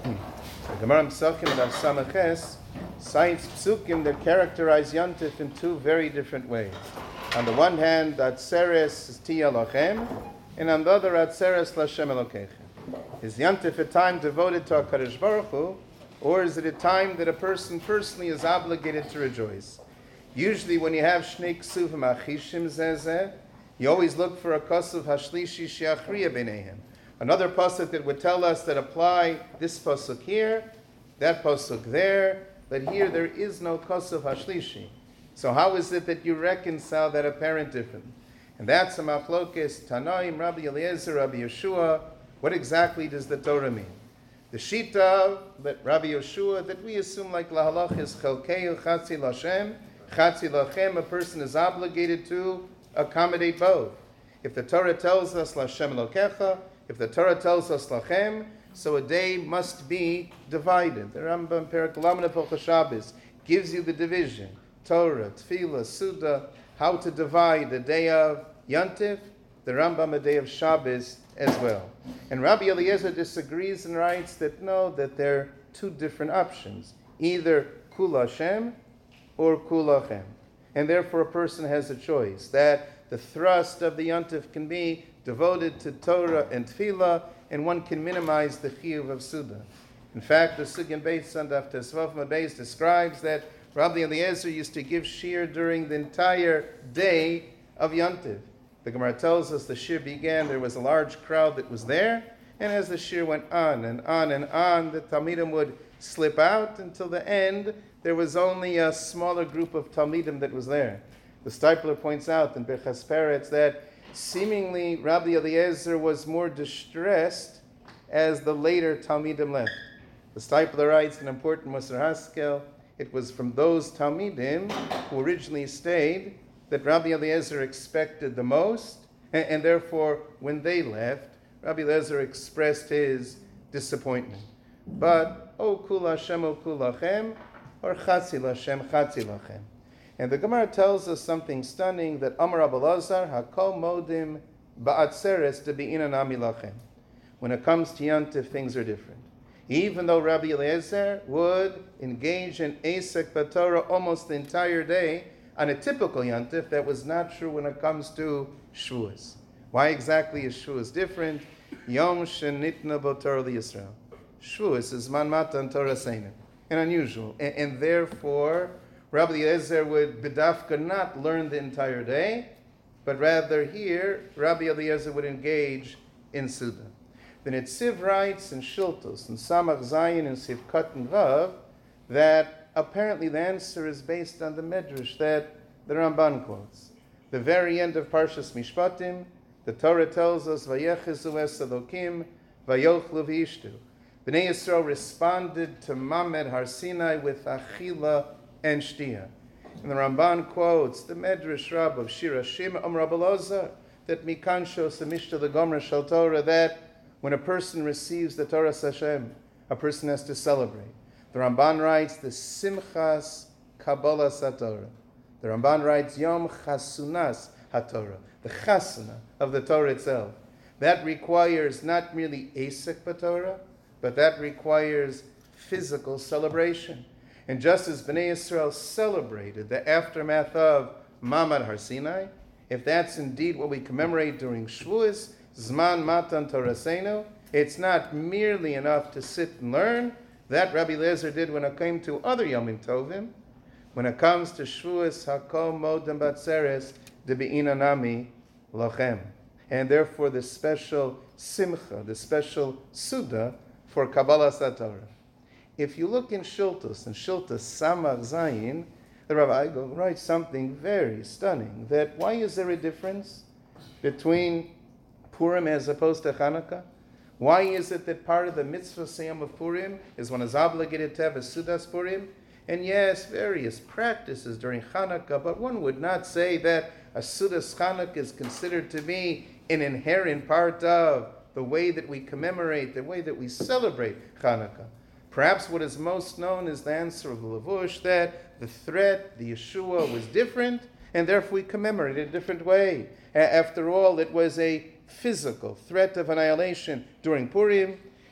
The Gemara Pesachim and Samach cites psukim that characterize Yantif in two very different ways. On the one hand, Atzeres is Tia Lachem, and on the other, Atzeres Lashem Elokeichem. Is Yantif a time devoted to HaKadosh Baruch Hu, or is it a time that a person personally is obligated to rejoice? Usually when you have Shnei Ksuvim Achishim Zezeh, you always look for a Kosuv Hashlishi Sheachriya B'neihem. Another pasuk that would tell us that apply this pasuk here, that pasuk there, but here there is no kosuv hashlishi. So how is it that you reconcile that apparent difference? And that's a machlokes Tanaim, Rabbi Eliezer, Rabbi Yeshua. What exactly does the Torah mean? The shita that Rabbi Yeshua that we assume like lahalach is chelkeu chatzi lashem, chatzi lachem. A person is obligated to accommodate both. If the Torah tells us lashem lokecha, if the Torah tells us lachem, so a day must be divided. The Rambam Perek Lamed Hilchos Shabbos gives you the division: Torah, Tefillah, Suda, how to divide the day of Yantif, the Rambam a day of Shabbos as well. And Rabbi Eliezer disagrees and writes that no, that there are two different options: either Kul Hashem or Kul Lachem, and therefore a person has a choice that the thrust of the Yantif can be devoted to Torah and Tefillah, and one can minimize the chiyuv of Suda. In fact, the Sugyan Beis on Daf Tesvav Beis describes that Rabbi Eliezer used to give shir during the entire day of Yantiv. The Gemara tells us the shir began, there was a large crowd that was there, and as the shir went on and on and on, the Talmidim would slip out until the end. There was only a smaller group of Talmidim that was there. The Stipler points out in Birchas Peretz that seemingly Rabbi Eliezer was more distressed as the later Talmidim left. The Stipler writes an important Musar Haskel, it was from those Talmidim who originally stayed that Rabbi Eliezer expected the most, and therefore when they left, Rabbi Eliezer expressed his disappointment. But, O Kul Hashem, O Kul Lachem, or Chatzi Lashem, Chatzi Lachem. And the Gemara tells us something stunning that Amar Rabbi Lazar Hakol Modim Ba'atzeres Debi'inan Ami Lachem. When it comes to Yantif, things are different. Even though Rabbi Eliezer would engage in Asek B'Torah almost the entire day on a typical Yantif, that was not true when it comes to Shavuos. Why exactly is Shavuos different? Yom Shenitna B'Torah L'Yisrael. Shavuos is Man Matan Torah Seinen, and unusual, and therefore Rabbi Eliezer would b'dafka not learn the entire day, but rather here, Rabbi Eliezer would engage in Suda. The Netziv writes in Shiltos, in Samach Zayin, and Sivkat and Vav, that apparently the answer is based on the Medrash that the Ramban quotes. The very end of Parshas Mishpatim, the Torah tells us, Vayechezu es Elokim, Vayochlu v'yishtu. Bnei Yisrael responded to Mamed Har Sinai with Achila and Shtia. And the Ramban quotes the Medrash Rab of Shir Hashim Rabbi Elazar that Mikansho Samishta the Gomer Shal Torah, that when a person receives the Torah Hashem, a person has to celebrate. The Ramban writes the Simchas Kabbalah Satorah. The Ramban writes Yom Chasunas HaTorah, the Chasana of the Torah itself. That requires not merely Asek B'Torah, but that requires physical celebration. And just as Bnei Yisrael celebrated the aftermath of Mamad Har Sinai, if that's indeed what we commemorate during Shavuos, Zman Matan Toraseinu, it's not merely enough to sit and learn. That Rabbi Eliezer did when it came to other Yomim Tovim. When it comes to Shavuos, Hakol Modem Batzeres Debi'inan Nami Lachem. And therefore the special Simcha, the special Suda for Kabbalah Satorah. If you look in Shiltos, Samach Zayin, the Rabbi Eigel writes something very stunning, that why is there a difference between Purim as opposed to Hanukkah? Why is it that part of the mitzvah siyam of Purim is one is obligated to have a Sudas Purim? And yes, various practices during Hanukkah, but one would not say that a Sudas Hanukkah is considered to be an inherent part of the way that we commemorate, the way that we celebrate Hanukkah. Perhaps what is most known is the answer of the Levush, that the threat, the Yeshua, was different, and therefore we commemorate it a different way. After all, it was a physical threat of annihilation during Purim,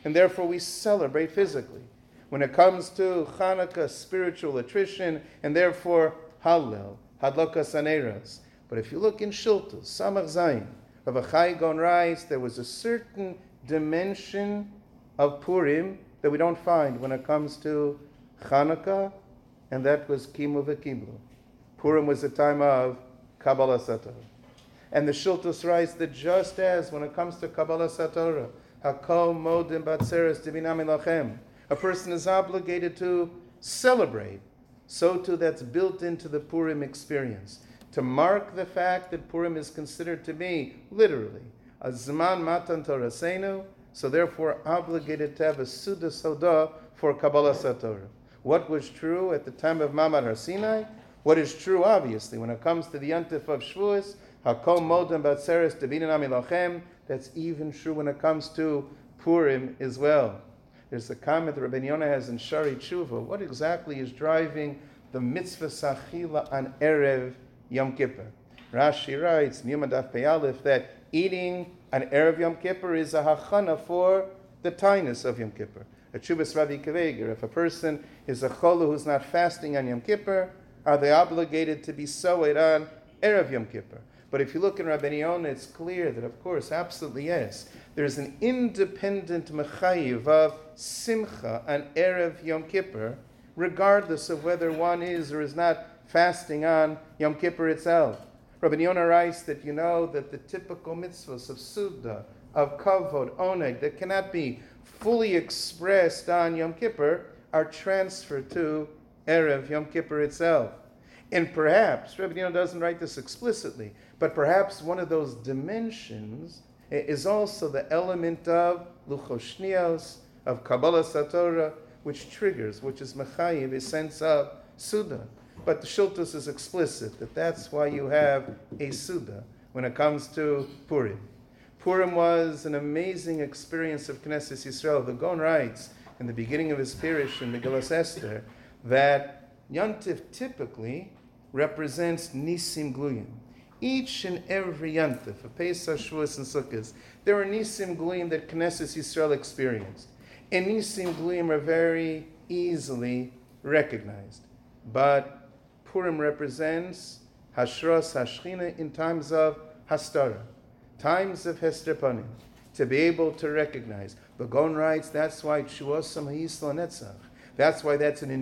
and therefore we celebrate physically. When it comes to Hanukkah, spiritual attrition, and therefore Hallel, Hadlokas Haneros. But if you look in Shiltos, Samach Zayin, Rav Achai Gon writes, there was a certain dimension of Purim that we don't find when it comes to Hanukkah, and that was Kimu v'Kiblu. Purim was a time of Kabbalah Satorah. And the Shiltos writes that just as when it comes to Kabbalah Satorah, Hakol Modim Batzeres Divinam Elochem, a person is obligated to celebrate, so too that's built into the Purim experience. To mark the fact that Purim is considered to be, literally, a Zman Matan Torasenu, so therefore obligated to have a Suda Soda for Kabbalah Satorah. What was true at the time of Mamad Har Sinai? What is true, obviously, when it comes to the Yontif of Shavuos, Hakol Modem Batzeres Devinam Elochem, that's even true when it comes to Purim as well. There's a comment that Rabbi Yonah has in Shari Tshuva. What exactly is driving the mitzvah Sachila on Erev Yom Kippur? Rashi writes, Niyuma Daf Pei Aleph, that eating on Erev Yom Kippur is a hachana for the tainus of Yom Kippur. A Tshuvas Rabbi Kaveger, if a person is a cholu who's not fasting on Yom Kippur, are they obligated to be soed on Erev Yom Kippur? But if you look in Rabbi Yonah, it's clear that, of course, absolutely yes. There's an independent mechayiv of simcha on Erev Yom Kippur, regardless of whether one is or is not fasting on Yom Kippur itself. Rabbi Yonah writes that you know that the typical mitzvahs of Suda, of Kavod, Oneg, that cannot be fully expressed on Yom Kippur, are transferred to Erev Yom Kippur itself. And perhaps, Rabbi Yonah doesn't write this explicitly, but perhaps one of those dimensions is also the element of Luchos Shnios, of Kabbalah Satorah, which triggers, which is Mechayiv, a sense of Suda. But the Shiltos is explicit, that that's why you have a Suda when it comes to Purim. Purim was an amazing experience of Knesset Yisrael. The Gaon writes in the beginning of his Pirish in Megillas Esther that Yontif typically represents Nisim Gluyim. Each and every Yontif, a Pesach, Shavuos, and Sukkot, there are Nisim Gluyim that Knesset Yisrael experienced. And Nisim Gluyim are very easily recognized. But Purim represents Hashros Hashchina in times of Hastara, times of Hester Panim, to be able to recognize. The Gaon writes that's why Tshuosam Ha'Yisrael Netzach. That's why that's an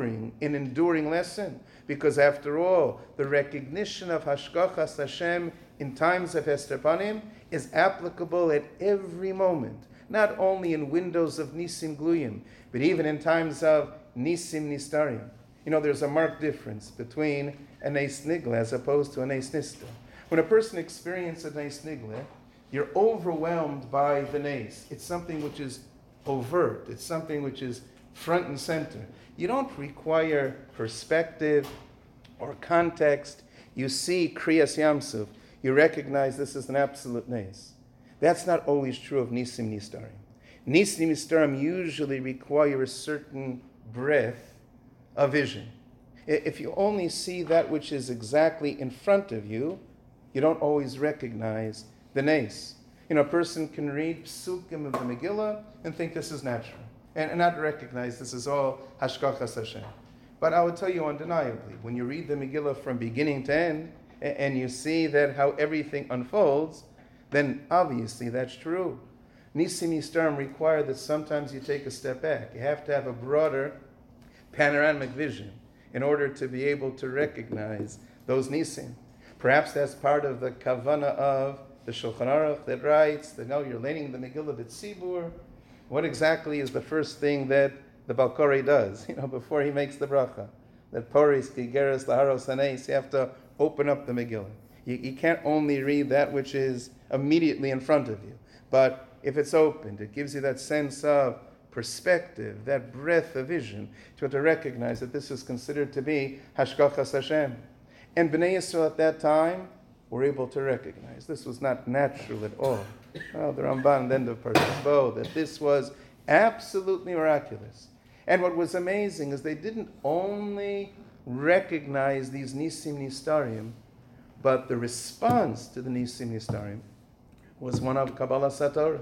enduring lesson. Because after all, the recognition of Hashgachas Hashem in times of Hester Panim is applicable at every moment. Not only in windows of Nisim Gluyim, but even in times of Nisim Nistarim. You know, there's a marked difference between an Eis Nigla as opposed to an Eis Nista. When a person experiences an Eis Nigla, you're overwhelmed by the Nes. It's something which is overt. It's something which is front and center. You don't require perspective or context. You see Kriyas Yamsuf. You recognize this is an absolute Nes. That's not always true of Nisim Nistarim. Nisim Nistarim usually require a certain breadth of vision. If you only see that which is exactly in front of you, you don't always recognize the Nes. You know, a person can read Psukim of the Megillah and think this is natural, and not recognize this is all Hashgachas Hashem. But I would tell you undeniably, when you read the Megillah from beginning to end, and you see that how everything unfolds, then obviously that's true. Nisim Nistarim require that sometimes you take a step back. You have to have a broader panoramic vision in order to be able to recognize those Nisim. Perhaps that's part of the kavana of the Shulchan Aruch that writes that no, you're learning the Megillah B'tzibur. What exactly is the first thing that the Balkori does, before he makes the bracha? That Poris, Kigeres, Laharos, Hanes, you have to open up the Megillah. You can't only read that which is immediately in front of you. But if it's opened, it gives you that sense of perspective, that breadth of vision, to recognize that this is considered to be Hashgachas Hashem. And Bnei Yisrael at that time were able to recognize this was not natural at all. Well, the Ramban, the end of Parshas Bo, that this was absolutely miraculous. And what was amazing is they didn't only recognize these Nisim Nistarim, but the response to the Nisim Nistarim was one of Kabbalah Satorah.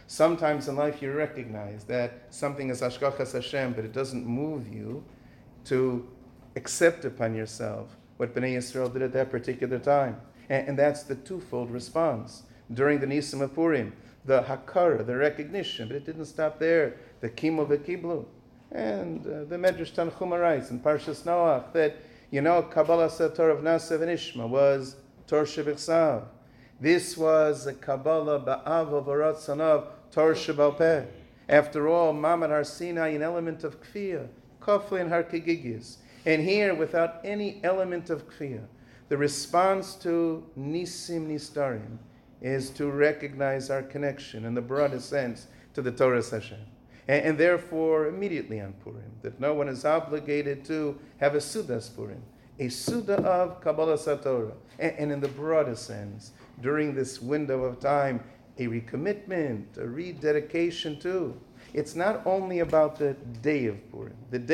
Sometimes in life you recognize that something is Hashgachas Hashem, but it doesn't move you to accept upon yourself what Bnei Yisrael did at that particular time. And that's the twofold response. During the Nisim of Purim, the Hakara, the recognition, but it didn't stop there. The Kimu v'Kiblu. And the Medrash Tanchuma writes in Parshas Noach that, Kabbalah Sator of Nasav and Ishma was Tor Shebichsav. This was a Kabbalah Ba'av V'Ratzanav Tor Shebal Peh. After all, Mamad Har Sinai, an element of Kfiyah, Kofle and Har Kegigis. And here, without any element of Kfiyah, the response to Nisim Nistarim is to recognize our connection in the broadest sense to the Torah Hashem. And therefore, immediately on Purim, that no one is obligated to have a Sudas Purim, a Suda of Kabbalah Satorah. And in the broadest sense, during this window of time, a recommitment, a rededication to. It's not only about the day of Purim,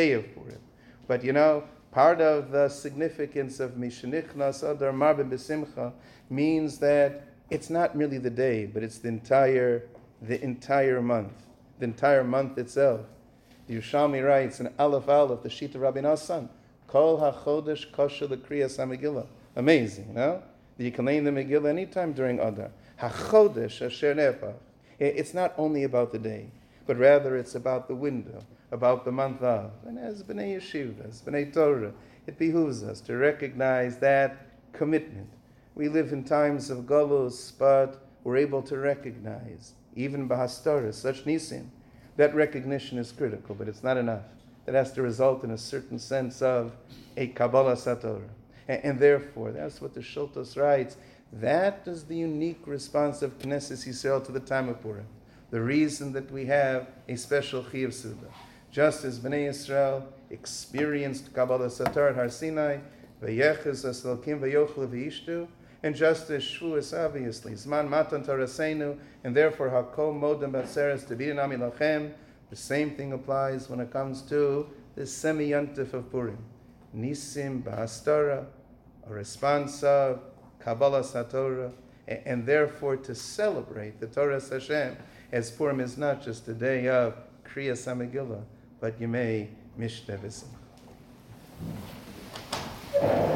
but part of the significance of Mishenichnas Adar Marbim B'Simcha means that it's not merely the day, but it's the entire month. The entire month itself. The Yerushalmi writes in Aleph Aleph, the Shita Rabbi Nassan, Kol HaChodesh Kosher L'Kriyas HaMegillah. Amazing, that you can lay in the Megillah anytime during Adar. HaChodesh Asher Nefach. It's not only about the day, but rather it's about the window, about the month of. And as B'nai Yeshiva, as B'nai Torah, it behooves us to recognize that commitment. We live in times of Golus, but we're able to recognize, even Bahastara, such Nisim, that recognition is critical, but it's not enough. That has to result in a certain sense of a Kabbalah Satorah. And therefore, that's what the Shultos writes, that is the unique response of Knesset Yisrael to the time of Purim. The reason that we have a special Chiyuv Suda. Just as Bnei Yisrael experienced Kabbalah Satorah at Har Sinai, V'yechaz Aslokim V'yochlu V'yishtu, and just as Shavuos, obviously, Zman Matan Torasenu, and therefore Hakol Modem Batzeres Tevirin Ami Lachem, the same thing applies when it comes to the semi-yontif of Purim. Nisim Ba'astara, a response of Kabbalah Satorah, and therefore to celebrate the Torah Hashem, as Purim is not just a day of Kriyas HaMegillah, but Yemei Mishneh V'Simcha.